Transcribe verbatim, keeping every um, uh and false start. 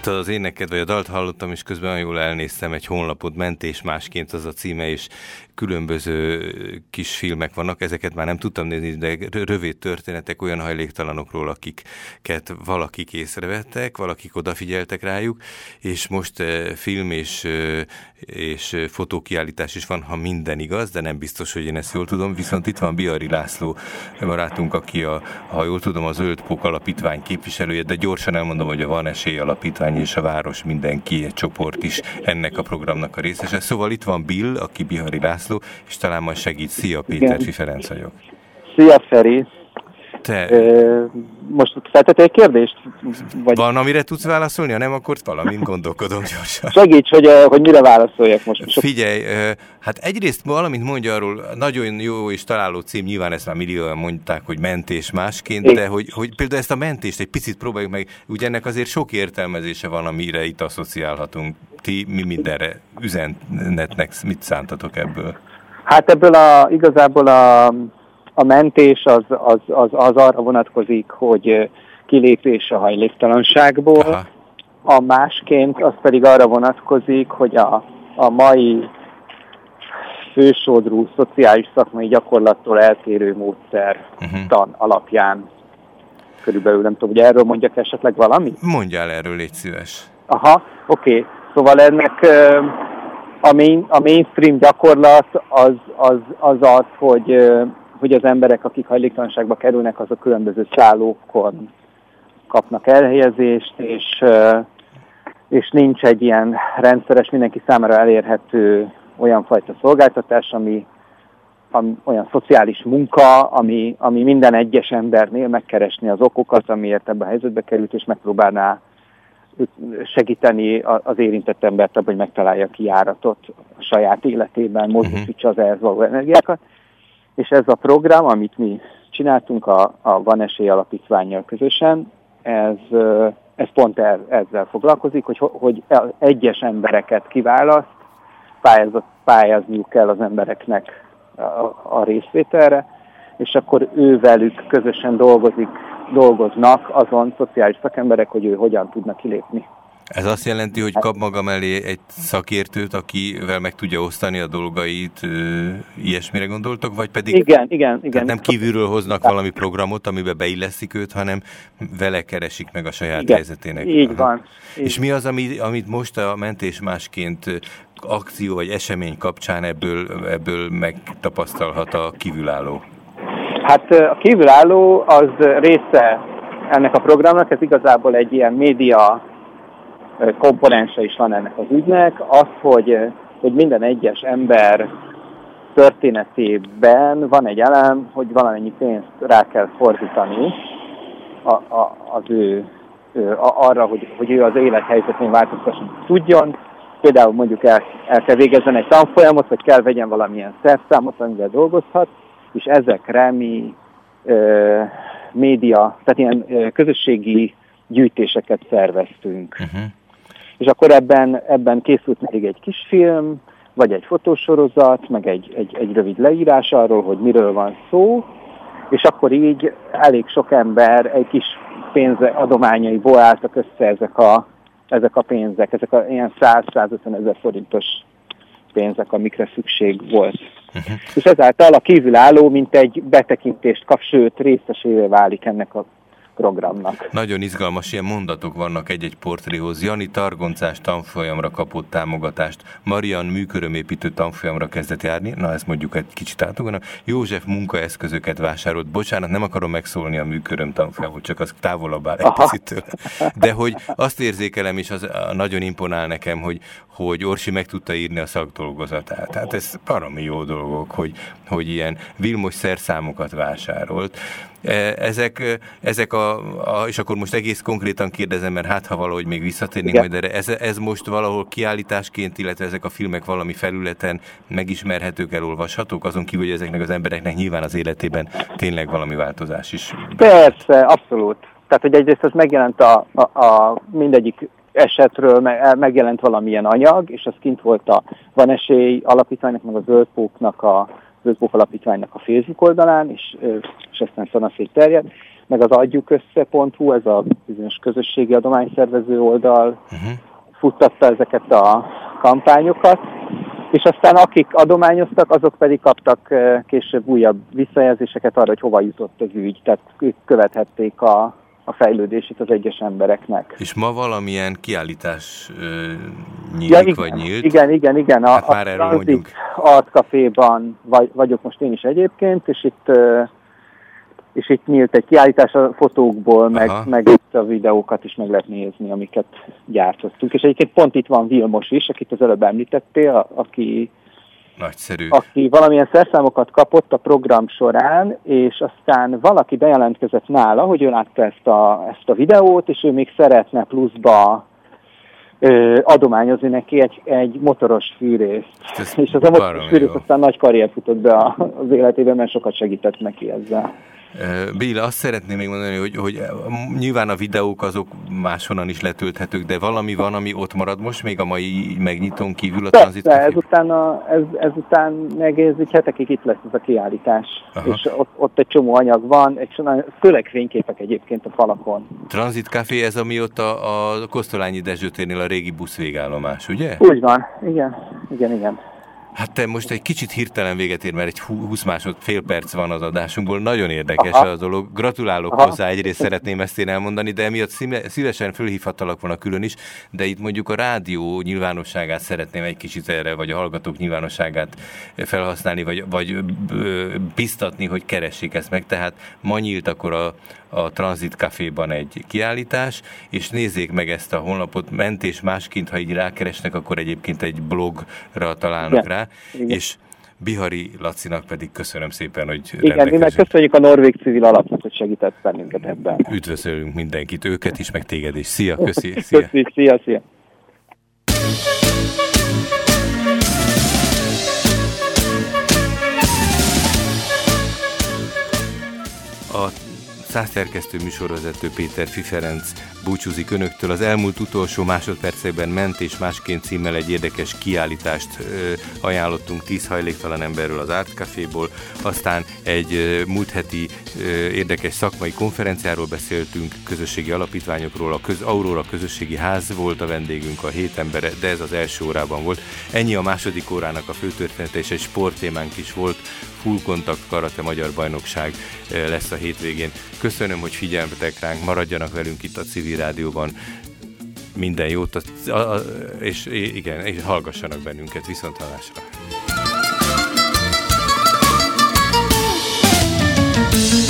Az éneket vagy a dalt hallottam, és közben nagyon jól elnéztem egy honlapot, Mentés másként az a címe, és különböző kis filmek vannak, ezeket már nem tudtam nézni, de rövid történetek olyan hajléktalanokról, akiket valakik észrevettek, valakik odafigyeltek rájuk, és most film és, és fotókiállítás is van, ha minden igaz, de nem biztos, hogy én ezt jól tudom, viszont itt van Bihari László barátunk, aki a, ha jól tudom, a Zöld Pók Alapítvány képviselője, de gyorsan elmondom, hogy a Van Esély Alapítvány és a Város Mindenki egy csoport is ennek a programnak a részese. Szóval itt van Bill, aki Bihari László, és talán majd segít. Szia, Péterfi Ferenc vagyok. Szia, Feri. Te... Ö, most feltettél egy kérdést? Vagy... Van, amire tudsz válaszolni? Ha nem, akkor valamint gondolkodom gyorsan. Segíts, hogy, hogy mire válaszoljak most. Figyelj, hát egyrészt valamint mondja arról, nagyon jó és találó cím, nyilván ezt már millióan mondták, hogy Mentés másként, de hogy, hogy például ezt a mentést egy picit próbáljuk meg, ugye ennek azért sok értelmezése van, amire itt asszociálhatunk. Ti mi mindenre üzenetnek mit szántatok ebből? Hát ebből a, igazából a A mentés az, az, az, az arra vonatkozik, hogy kilépés a hajléktalanságból. Aha. A másként az pedig arra vonatkozik, hogy a, a mai fősodrú szociális szakmai gyakorlattól eltérő módszer uh-huh. tan alapján. Körülbelül nem tudom, hogy erről mondjak esetleg valamit? Mondjál erről, légy szíves. Aha, oké. Okay. Szóval ennek a, main, a mainstream gyakorlat az az, az, az hogy hogy az emberek, akik hajléktalanságba kerülnek, azok különböző szállókon kapnak elhelyezést, és, és nincs egy ilyen rendszeres, mindenki számára elérhető olyan fajta szolgáltatás, ami, ami olyan szociális munka, ami, ami minden egyes embernél megkeresni az okokat, amiért ebbe a helyzetbe került, és megpróbálná segíteni az érintett embert abban, hogy megtalálja a kijáratot a saját életében, mozgósítsa az ehhez való energiákat. És ez a program, amit mi csináltunk a, a Van Esély Alapítvánnyal közösen, ez, ez pont el, ezzel foglalkozik, hogy, hogy egyes embereket kiválaszt, pályázat, pályázniuk kell az embereknek a, a részvételre, és akkor ővelük közösen dolgozik, dolgoznak azon szociális szakemberek, hogy ő hogyan tudnak kilépni. Ez azt jelenti, hogy kap maga mellé egy szakértőt, akivel meg tudja osztani a dolgait, ilyesmire gondoltok, vagy pedig igen, igen, igen. nem kívülről hoznak valami programot, amiben beilleszik őt, hanem vele keresik meg a saját igen, helyzetének. Így Aha. van. Így. És mi az, ami, amit most a Mentés másként akció vagy esemény kapcsán ebből, ebből megtapasztalhat a kívülálló? Hát a kívülálló az része ennek a programnak, ez igazából egy ilyen média komponense is van ennek az ügynek, az, hogy, hogy minden egyes ember történetében van egy elem, hogy valamennyi pénzt rá kell fordítani a, a, az ő, a, arra, hogy, hogy ő az élethelyzetén változtatni tudjon. Például mondjuk el, el kell végezzen egy tanfolyamot, vagy kell vegyen valamilyen szerszámot, amivel dolgozhat, és ezekre mi ö, média, tehát ilyen ö, közösségi gyűjtéseket szerveztünk. Uh-huh. És akkor ebben, ebben készült még egy kis film, vagy egy fotósorozat, meg egy, egy, egy rövid leírás arról, hogy miről van szó, és akkor így elég sok ember egy kis pénze adományaiból álltak össze ezek a, ezek a pénzek, ezek a ilyen száz-százötven ezer forintos pénzek, amikre szükség volt. Uh-huh. És ezáltal a kívülálló mint egy betekintést kap, sőt részesévé válik ennek a programnak. Nagyon izgalmas ilyen mondatok vannak egy-egy portréhoz. Jani targoncás tanfolyamra kapott támogatást, Marian műkörömépítő tanfolyamra kezdett járni, na ezt mondjuk egy kicsit átugranak, József munkaeszközöket vásárolt, bocsánat, nem akarom megszólni a műköröm tanfolyamot, csak az távolabb áll egy picit tőle. De hogy azt érzékelem, és az nagyon imponál nekem, hogy, hogy Orsi meg tudta írni a szakdolgozatát. Tehát ez baromi jó dolgok, hogy, hogy ilyen Vilmos szerszámokat vásárolt. Ezek, ezek a, a, és akkor most egész konkrétan kérdezem, mert hát ha valahogy még visszatérnénk majd erre, ez, ez most valahol kiállításként, illetve ezek a filmek valami felületen megismerhetők, elolvashatók, azon kívül, hogy ezeknek az embereknek nyilván az életében tényleg valami változás is. Persze, abszolút. Tehát, hogy egyrészt az megjelent a, a, a mindegyik esetről, megjelent valamilyen anyag, és az kint volt a Van Esély Alapítványnak, meg a Zöld Póknak a Zöld Pók Alapítványnak a Facebook oldalán, és, és aztán szanaszét terjed, meg az adjukössze pont hu, ez a bizonyos közösségi adományszervező oldal uh-huh. futtatta ezeket a kampányokat, és aztán akik adományoztak, azok pedig kaptak később újabb visszajelzéseket arra, hogy hova jutott az ügy, tehát ők követhették a, a fejlődését az egyes embereknek. És ma valamilyen kiállítás ö, nyílik, ja, igen, vagy nyílt? Igen, igen, igen. A, hát már a erről mondjuk. Art Caféban vagy, vagyok most én is egyébként, és itt, és itt nyílt egy kiállítás a fotókból, meg, meg itt a videókat is meg lehet nézni, amiket gyártottunk. És egyébként pont itt van Vilmos is, akit az előbb említettél, aki, Nagyszerű. aki valamilyen szerszámokat kapott a program során, és aztán valaki bejelentkezett nála, hogy ő látta ezt a, ezt a videót, és ő még szeretne pluszba ö, adományozni neki egy, egy motoros fűrészt. Ez és az a motoros fűrész aztán nagy karrier futott be az életében, mert sokat segített neki ezzel. Béla, azt szeretném még mondani, hogy, hogy nyilván a videók azok máshonnan is letölthetők, de valami van, ami ott marad most, még a mai megnyitón kívül a Transit Café? ezután, a, ez, ezután meg ez egy hetekig itt lesz ez a kiállítás, aha. és ott, ott egy csomó anyag van, egy csomó, főleg fényképek egyébként a falakon. Transit Café, ez ami ott a, a Kosztolányi Dezső térnél a régi busz végállomás, ugye? Úgy van, igen, igen, igen. Hát te most egy kicsit hirtelen véget ér, mert egy húsz másod, fél perc van az adásunkból. Nagyon érdekes Aha. a dolog. Gratulálok Aha. hozzá, egyrészt szeretném ezt én elmondani, de emiatt szívesen fölhívhattalak volna külön is, de itt mondjuk a rádió nyilvánosságát szeretném egy kicsit erre, vagy a hallgatók nyilvánosságát felhasználni, vagy, vagy biztatni, hogy keressék ezt meg. Tehát ma nyílt akkor a, a Transit Caféban egy kiállítás, és nézzék meg ezt a honlapot, Mentés másként, ha így rákeresnek, akkor egyébként egy blogra találnak Igen. rá. Igen. És Bihari Lacinak pedig köszönöm szépen, hogy Igen, mi meg köszönjük a Norvég Civil Alapnak, hogy segített bennünket ebben. Üdvözölünk mindenkit, őket is, meg téged is. Szia, köszi, szia. Köszi, szia, szia. A százszerkesztő műsorvezető Péter Fiferenc búcsúzik önöktől. Az elmúlt utolsó másodpercekben Mentés másként címmel egy érdekes kiállítást ö, ajánlottunk tíz hajléktalan emberről az Art Caféból, aztán egy ö, múlt heti ö, érdekes szakmai konferenciáról beszéltünk, közösségi alapítványokról, a köz, Aurora közösségi ház volt a vendégünk, a hét embere, de ez az első órában volt. Ennyi a második órának a főtörténete, és egy sporttémánk is volt. Full Contact Karate Magyar Bajnokság lesz a hétvégén. Köszönöm, hogy figyelmetek ránk, maradjanak velünk itt a Civil Rádióban. Minden jót, a, a, és igen, és hallgassanak bennünket, viszont hallásra.